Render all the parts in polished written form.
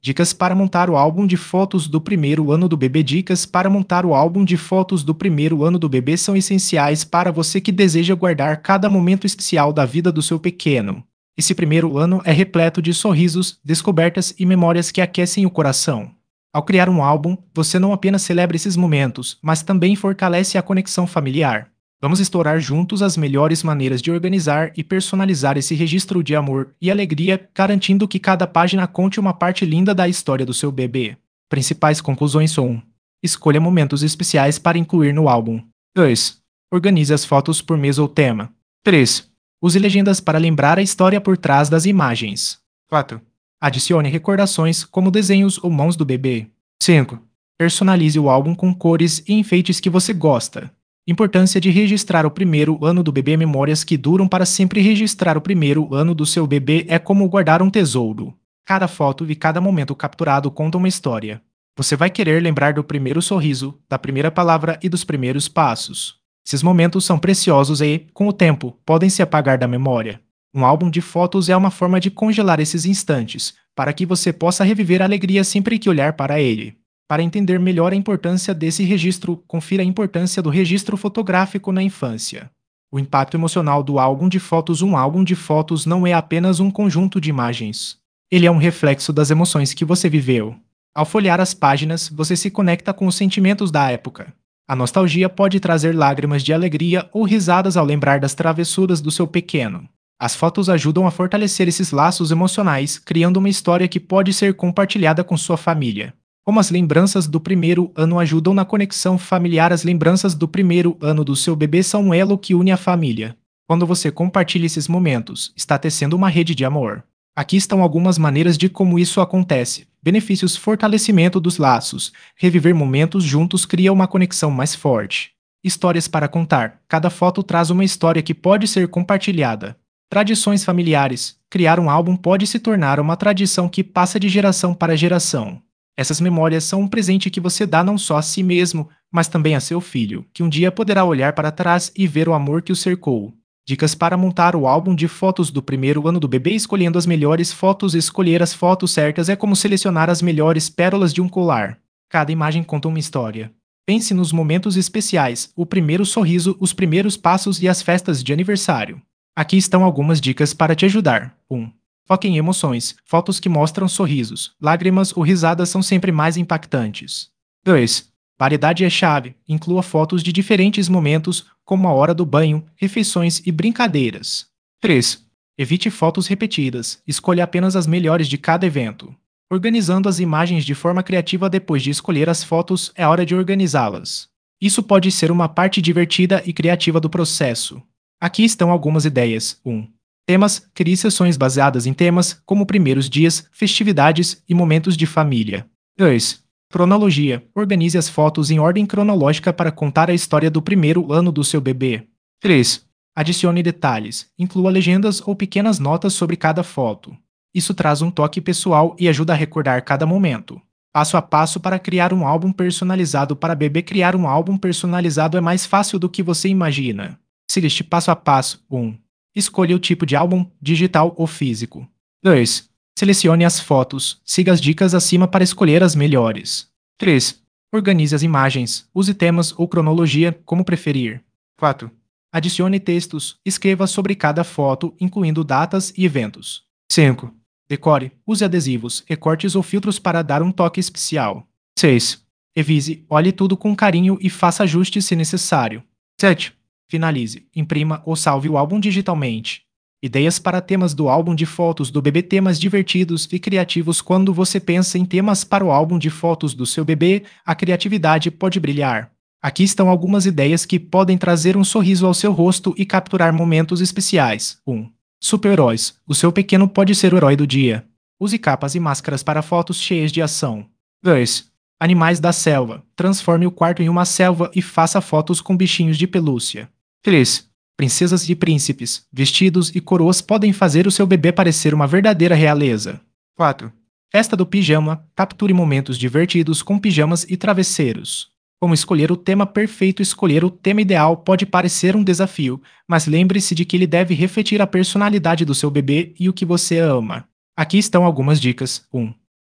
Dicas para montar o álbum de fotos do primeiro ano do bebê. Dicas para montar o álbum de fotos do primeiro ano do bebê são essenciais para você que deseja guardar cada momento especial da vida do seu pequeno. Esse primeiro ano é repleto de sorrisos, descobertas e memórias que aquecem o coração. Ao criar um álbum, você não apenas celebra esses momentos, mas também fortalece a conexão familiar. Vamos explorar juntos as melhores maneiras de organizar e personalizar esse registro de amor e alegria, garantindo que cada página conte uma parte linda da história do seu bebê. Principais conclusões são: 1. Escolha momentos especiais para incluir no álbum. 2. Organize as fotos por mês ou tema. 3. Use legendas para lembrar a história por trás das imagens. 4. Adicione recordações como desenhos ou mãos do bebê. 5. Personalize o álbum com cores e enfeites que você gosta. Importância de registrar o primeiro ano do bebê. Memórias que duram para sempre. Registrar o primeiro ano do seu bebê é como guardar um tesouro. Cada foto e cada momento capturado conta uma história. Você vai querer lembrar do primeiro sorriso, da primeira palavra e dos primeiros passos. Esses momentos são preciosos e, com o tempo, podem se apagar da memória. Um álbum de fotos é uma forma de congelar esses instantes, para que você possa reviver a alegria sempre que olhar para ele. Para entender melhor a importância desse registro, confira a importância do registro fotográfico na infância. O impacto emocional do álbum de fotos. Um álbum de fotos não é apenas um conjunto de imagens. Ele é um reflexo das emoções que você viveu. Ao folhear as páginas, você se conecta com os sentimentos da época. A nostalgia pode trazer lágrimas de alegria ou risadas ao lembrar das travessuras do seu pequeno. As fotos ajudam a fortalecer esses laços emocionais, criando uma história que pode ser compartilhada com sua família. Como as lembranças do primeiro ano ajudam na conexão familiar. As lembranças do primeiro ano do seu bebê são um elo que une a família. Quando você compartilha esses momentos, está tecendo uma rede de amor. Aqui estão algumas maneiras de como isso acontece. Benefícios: fortalecimento dos laços. Reviver momentos juntos cria uma conexão mais forte. Histórias para contar. Cada foto traz uma história que pode ser compartilhada. Tradições familiares. Criar um álbum pode se tornar uma tradição que passa de geração para geração. Essas memórias são um presente que você dá não só a si mesmo, mas também a seu filho, que um dia poderá olhar para trás e ver o amor que o cercou. Dicas para montar o álbum de fotos do primeiro ano do bebê. Escolhendo as melhores fotos. Escolher as fotos certas é como selecionar as melhores pérolas de um colar. Cada imagem conta uma história. Pense nos momentos especiais, o primeiro sorriso, os primeiros passos e as festas de aniversário. Aqui estão algumas dicas para te ajudar. 1. Foque em emoções. Fotos que mostram sorrisos, lágrimas ou risadas são sempre mais impactantes. 2. Variedade é chave. Inclua fotos de diferentes momentos, como a hora do banho, refeições e brincadeiras. 3. Evite fotos repetidas. Escolha apenas as melhores de cada evento. Organizando as imagens de forma criativa. Depois de escolher as fotos, é hora de organizá-las. Isso pode ser uma parte divertida e criativa do processo. Aqui estão algumas ideias. 1. Temas. Crie sessões baseadas em temas, como primeiros dias, festividades e momentos de família. 2. Cronologia. Organize as fotos em ordem cronológica para contar a história do primeiro ano do seu bebê. 3. Adicione detalhes. Inclua legendas ou pequenas notas sobre cada foto. Isso traz um toque pessoal e ajuda a recordar cada momento. Passo a passo para criar um álbum personalizado para bebê. Criar um álbum personalizado é mais fácil do que você imagina. Siga este passo a passo. 1. Escolha o tipo de álbum, digital ou físico. 2. Selecione as fotos. Siga as dicas acima para escolher as melhores. 3. Organize as imagens. Use temas ou cronologia, como preferir. 4. Adicione textos. Escreva sobre cada foto, incluindo datas e eventos. 5. Decore. Use adesivos, recortes ou filtros para dar um toque especial. 6. Revise. Olhe tudo com carinho e faça ajustes se necessário. 7. Finalize, imprima ou salve o álbum digitalmente. Ideias para temas do álbum de fotos do bebê. Temas divertidos e criativos. Quando você pensa em temas para o álbum de fotos do seu bebê, a criatividade pode brilhar. Aqui estão algumas ideias que podem trazer um sorriso ao seu rosto e capturar momentos especiais. 1. Super-heróis. O seu pequeno pode ser o herói do dia. Use capas e máscaras para fotos cheias de ação. 2. Animais da selva. Transforme o quarto em uma selva e faça fotos com bichinhos de pelúcia. 3. Princesas e príncipes. Vestidos e coroas podem fazer o seu bebê parecer uma verdadeira realeza. 4. Festa do pijama. Capture momentos divertidos com pijamas e travesseiros. Como escolher o tema perfeito? Escolher o tema ideal pode parecer um desafio, mas lembre-se de que ele deve refletir a personalidade do seu bebê e o que você ama. Aqui estão algumas dicas. 1.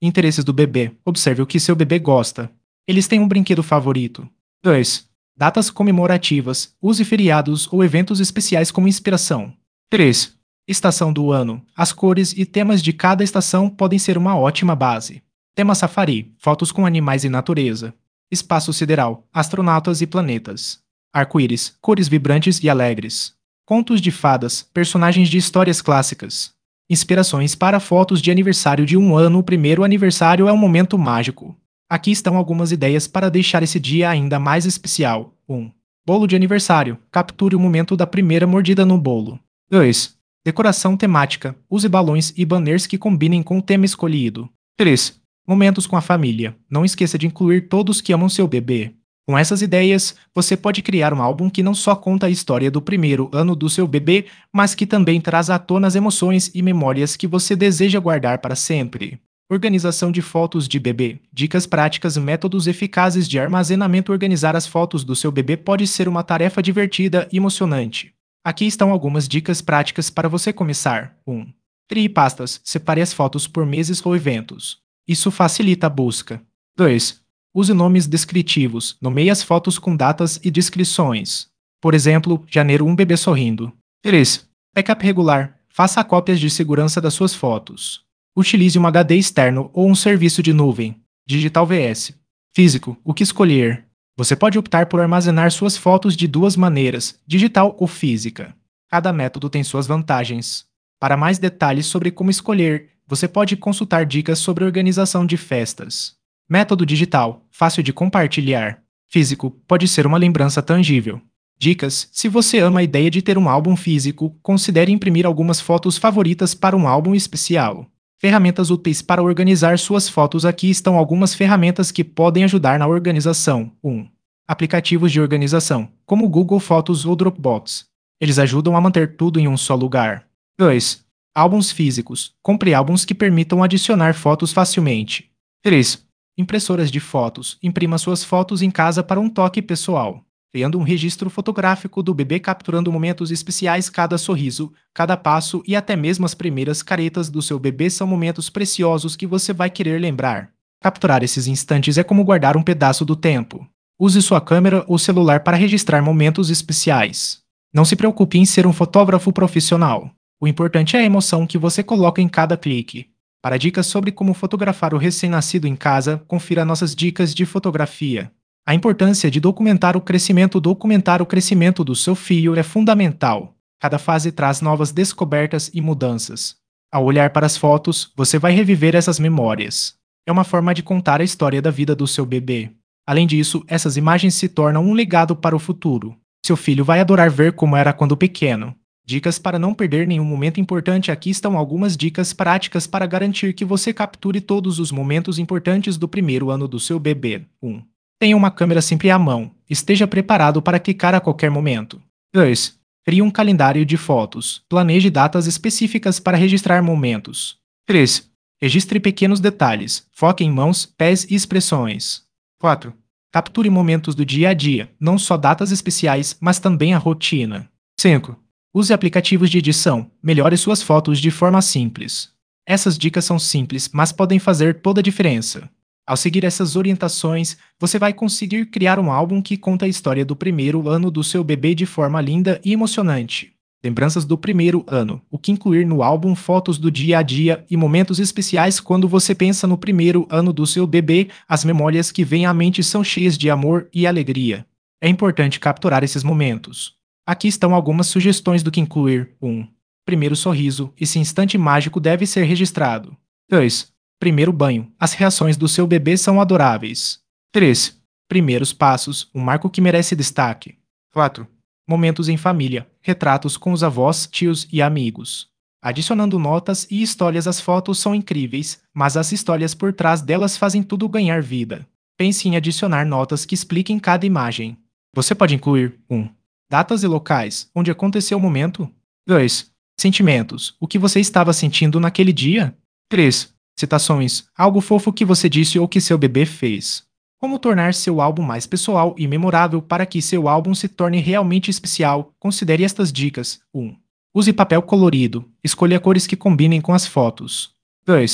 Interesses do bebê. Observe o que seu bebê gosta. Eles têm um brinquedo favorito. 2. Datas comemorativas. Use feriados ou eventos especiais como inspiração. 3. Estação do ano. As cores e temas de cada estação podem ser uma ótima base. Tema safari. Fotos com animais e natureza. Espaço sideral. Astronautas e planetas. Arco-íris. Cores vibrantes e alegres. Contos de fadas. Personagens de histórias clássicas. Inspirações para fotos de aniversário de 1 ano. O primeiro aniversário é um momento mágico. Aqui estão algumas ideias para deixar esse dia ainda mais especial. 1. Bolo de aniversário. Capture o momento da primeira mordida no bolo. 2. Decoração temática. Use balões e banners que combinem com o tema escolhido. 3. Momentos com a família. Não esqueça de incluir todos que amam seu bebê. Com essas ideias, você pode criar um álbum que não só conta a história do primeiro ano do seu bebê, mas que também traz à tona as emoções e memórias que você deseja guardar para sempre. Organização de fotos de bebê. Dicas práticas e métodos eficazes de armazenamento. Organizar as fotos do seu bebê pode ser uma tarefa divertida e emocionante. Aqui estão algumas dicas práticas para você começar. 1. Crie pastas. Separe as fotos por meses ou eventos. Isso facilita a busca. 2. Use nomes descritivos. Nomeie as fotos com datas e descrições. Por exemplo, janeiro, um bebê sorrindo. 3. Backup regular. Faça cópias de segurança das suas fotos. Utilize um HD externo ou um serviço de nuvem. Digital vs. Físico. O que escolher? Você pode optar por armazenar suas fotos de duas maneiras, digital ou física. Cada método tem suas vantagens. Para mais detalhes sobre como escolher, você pode consultar dicas sobre organização de festas. Método digital, fácil de compartilhar. Físico, pode ser uma lembrança tangível. Dicas: se você ama a ideia de ter um álbum físico, considere imprimir algumas fotos favoritas para um álbum especial. Ferramentas úteis para organizar suas fotos. Aqui estão algumas ferramentas que podem ajudar na organização. 1. Aplicativos de organização, como Google Fotos ou Dropbox. Eles ajudam a manter tudo em um só lugar. 2. Álbuns físicos. Compre álbuns que permitam adicionar fotos facilmente. 3. Impressoras de fotos. Imprima suas fotos em casa para um toque pessoal, criando um registro fotográfico do bebê, capturando momentos especiais. Cada sorriso, cada passo e até mesmo as primeiras caretas do seu bebê são momentos preciosos que você vai querer lembrar. Capturar esses instantes é como guardar um pedaço do tempo. Use sua câmera ou celular para registrar momentos especiais. Não se preocupe em ser um fotógrafo profissional. O importante é a emoção que você coloca em cada clique. Para dicas sobre como fotografar o recém-nascido em casa, confira nossas dicas de fotografia. A importância de documentar o crescimento. Documentar o crescimento do seu filho é fundamental. Cada fase traz novas descobertas e mudanças. Ao olhar para as fotos, você vai reviver essas memórias. É uma forma de contar a história da vida do seu bebê. Além disso, essas imagens se tornam um legado para o futuro. Seu filho vai adorar ver como era quando pequeno. Dicas para não perder nenhum momento importante. Aqui estão algumas dicas práticas para garantir que você capture todos os momentos importantes do primeiro ano do seu bebê. 1. Tenha uma câmera sempre à mão. Esteja preparado para clicar a qualquer momento. 2. Crie um calendário de fotos. Planeje datas específicas para registrar momentos. 3. Registre pequenos detalhes. Foque em mãos, pés e expressões. 4. Capture momentos do dia a dia, não só datas especiais, mas também a rotina. 5. Use aplicativos de edição. Melhore suas fotos de forma simples. Essas dicas são simples, mas podem fazer toda a diferença. Ao seguir essas orientações, você vai conseguir criar um álbum que conta a história do primeiro ano do seu bebê de forma linda e emocionante. Lembranças do primeiro ano. O que incluir no álbum? Fotos do dia a dia e momentos especiais. Quando você pensa no primeiro ano do seu bebê, as memórias que vêm à mente são cheias de amor e alegria. É importante capturar esses momentos. Aqui estão algumas sugestões do que incluir. 1. Primeiro sorriso. Esse instante mágico deve ser registrado. 2. Primeiro banho. As reações do seu bebê são adoráveis. 3. Primeiros passos. Um marco que merece destaque. 4. Momentos em família. Retratos com os avós, tios e amigos. Adicionando notas e histórias. As fotos são incríveis, mas as histórias por trás delas fazem tudo ganhar vida. Pense em adicionar notas que expliquem cada imagem. Você pode incluir 1. Datas e locais, onde aconteceu o momento. 2. Sentimentos, o que você estava sentindo naquele dia. 3. Citações, algo fofo que você disse ou que seu bebê fez. Como tornar seu álbum mais pessoal e memorável? Para que seu álbum se torne realmente especial, considere estas dicas. 1. Use papel colorido. Escolha cores que combinem com as fotos. 2.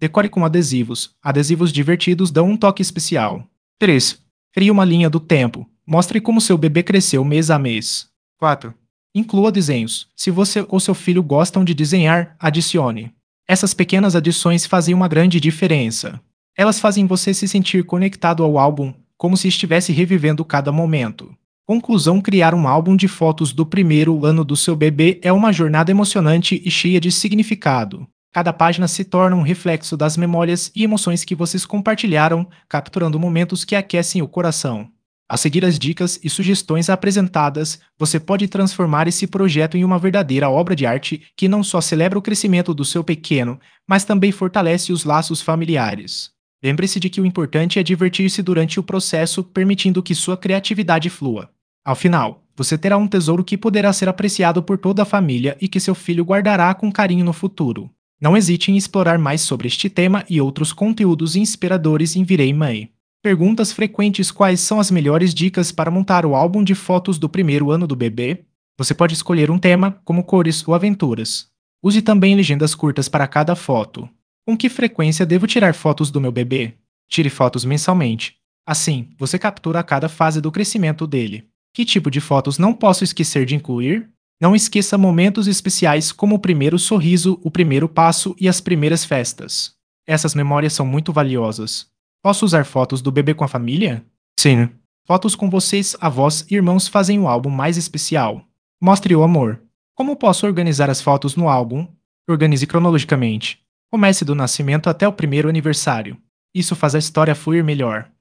Decore com adesivos. Adesivos divertidos dão um toque especial. 3. Crie uma linha do tempo. Mostre como seu bebê cresceu mês a mês. 4. Inclua desenhos. Se você ou seu filho gostam de desenhar, adicione. Essas pequenas adições fazem uma grande diferença. Elas fazem você se sentir conectado ao álbum, como se estivesse revivendo cada momento. Conclusão: criar um álbum de fotos do primeiro ano do seu bebê é uma jornada emocionante e cheia de significado. Cada página se torna um reflexo das memórias e emoções que vocês compartilharam, capturando momentos que aquecem o coração. A seguir as dicas e sugestões apresentadas, você pode transformar esse projeto em uma verdadeira obra de arte que não só celebra o crescimento do seu pequeno, mas também fortalece os laços familiares. Lembre-se de que o importante é divertir-se durante o processo, permitindo que sua criatividade flua. Ao final, você terá um tesouro que poderá ser apreciado por toda a família e que seu filho guardará com carinho no futuro. Não hesite em explorar mais sobre este tema e outros conteúdos inspiradores em Virei Mãe. Perguntas frequentes: quais são as melhores dicas para montar o álbum de fotos do primeiro ano do bebê? Você pode escolher um tema, como cores ou aventuras. Use também legendas curtas para cada foto. Com que frequência devo tirar fotos do meu bebê? Tire fotos mensalmente. Assim, você captura cada fase do crescimento dele. Que tipo de fotos não posso esquecer de incluir? Não esqueça momentos especiais como o primeiro sorriso, o primeiro passo e as primeiras festas. Essas memórias são muito valiosas. Posso usar fotos do bebê com a família? Sim. Fotos com vocês, avós e irmãos fazem o álbum mais especial. Mostre o amor. Como posso organizar as fotos no álbum? Organize cronologicamente. Comece do nascimento até o primeiro aniversário. Isso faz a história fluir melhor.